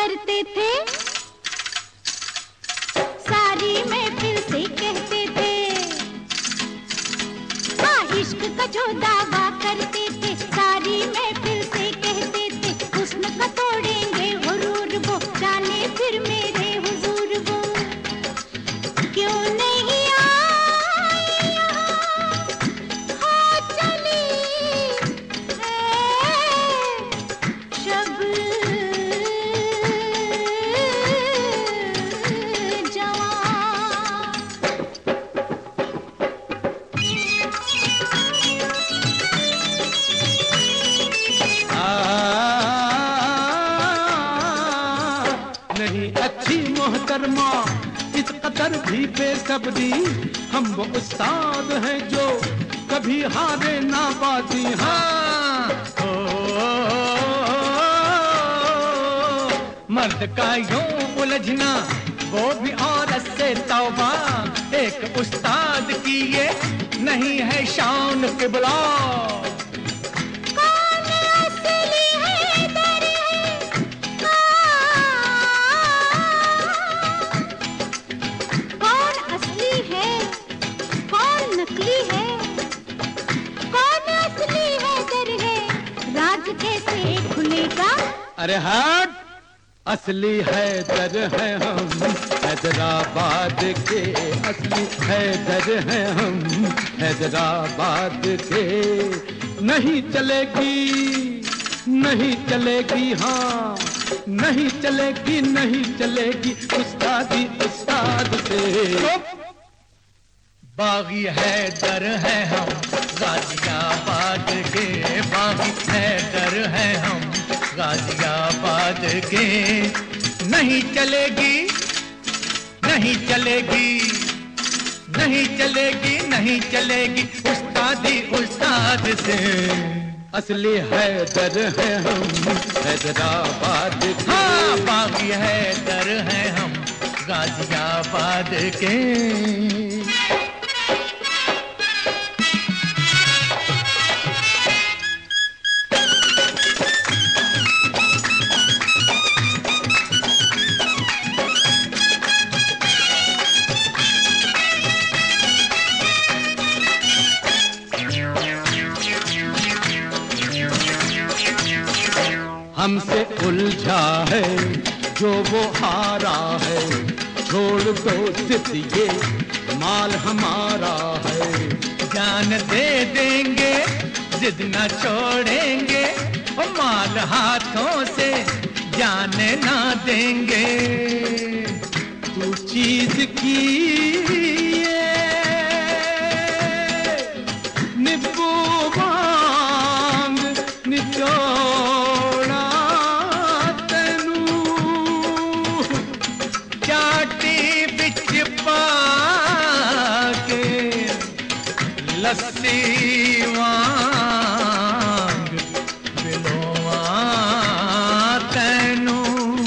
करते थे, सारी महफिल से कहते थे, हाँ इश्क का जो दावा करते थे, सारी महफिल से कहते थे, हुस्न का तोड़ेंगे गुरूर वो, जाने फिर मेरे हुजूर वो क्यों नहीं आई यहाँ, हो चली शब जवां। नहीं अच्छी मोहतरमा इस कदर भी बेसब्री, हम वो उस्ताद हैं जो कभी हारे ना बाजी। हाँ मर्द का यूं उलझना वो भी औरत से तौबा, एक उस्ताद की ये नहीं है शान किबला। अरे हट, असली हैदर है हम हैदराबाद के, असली हैदर है हम हैदराबाद के। नहीं चलेगी नहीं चलेगी, हाँ नहीं चलेगी नहीं चलेगी उस्तादी उस्ताद से। बागी हैदर है हम गाजियाबाद के, बागी हैदर है हम गाजियाबाद के। नहीं चलेगी नहीं चलेगी नहीं चलेगी नहीं चलेगी उस्तादी उस्ताद से। असली हैदर है हम हैदराबाद के, हाँ बागी हैदर है हम गाजियाबाद के। हमसे उलझा है जो वो हारा है, छोड़ दो जिद ये माल हमारा है। जान दे देंगे जिद न छोड़ेंगे, माल हाथों से जाने ना देंगे। तू चीज की निब्बू मांग निचोड़ा लस्सी वांग बिलोवा तैनू।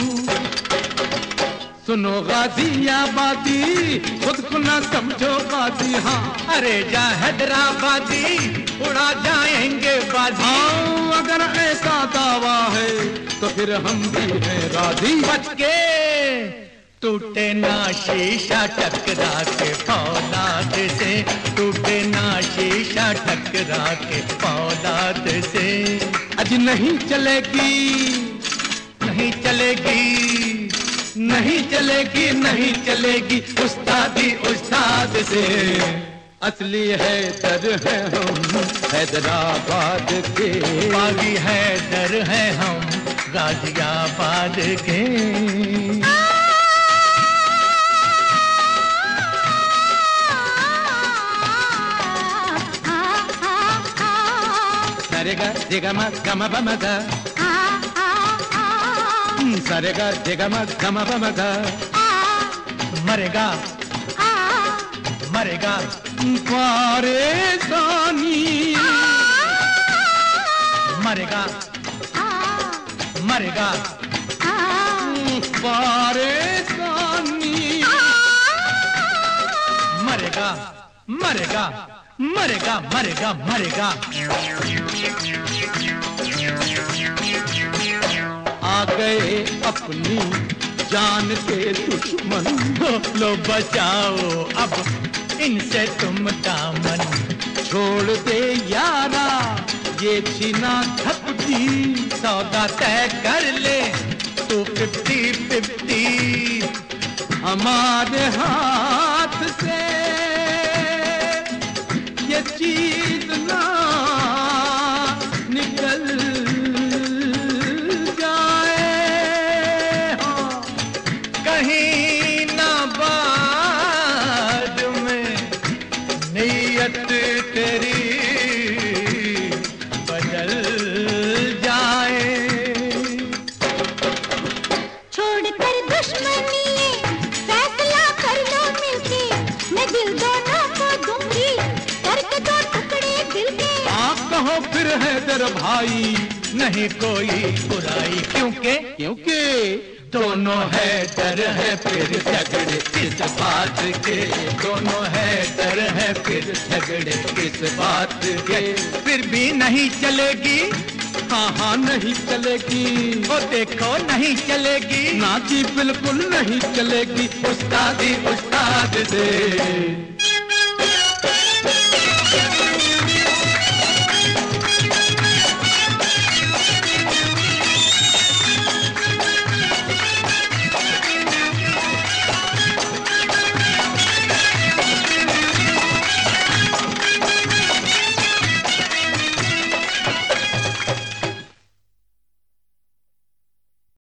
सुनो गाजियाबादी खुद को ना समझो गाजी, हाँ अरे जा हैदराबादी उड़ा जाएंगे बाजी। हाँ अगर ऐसा दावा है तो फिर हम भी हैं राजी। बच के टूटे ना शीशा टकरा के फौलाद से, टूटे ना शीशा टकरा के फौलाद से। आज नहीं चलेगी नहीं चलेगी नहीं चलेगी नहीं चलेगी उस्तादी उस्ताद से। असली हैदर है हम हैदराबाद के, बागी हैदर है हम गाजियाबाद के। Sarega digama gama bamaga, sarega digama gama bamaga, मरेगा मरेगा परेशानी, मरेगा मरेगा परेशानी, मरेगा मरेगा मरेगा मरेगा मरेगा। आग गए अपनी जान के दुश्मन। लो बचाओ अब इनसे तुम दामन। छोड़ दे यारा ये छीना झपटी, सौदा तय कर ले तू 50-50। हमारे हाथ से ये चीज ना निकल जाए, हाँ। कहीं ना बाद में नीयत तेरी बदल जाए। छोड़कर दुश्मनी फैसला कर लो मिलके, मैं दिल दोनों को दूंगी करके 2 टुकड़े दिल के। आप कहो फिर हैदर भाई नहीं कोई बुराई क्योंकि दोनों है डर है फिर झगड़े किस बात के, दोनों है डर है फिर झगड़े किस बात के। फिर भी नहीं चलेगी, हाँ हाँ नहीं चलेगी, वो देखो नहीं चलेगी। ना जी बिल्कुल नहीं चलेगी। उस्तादी उस्ताद से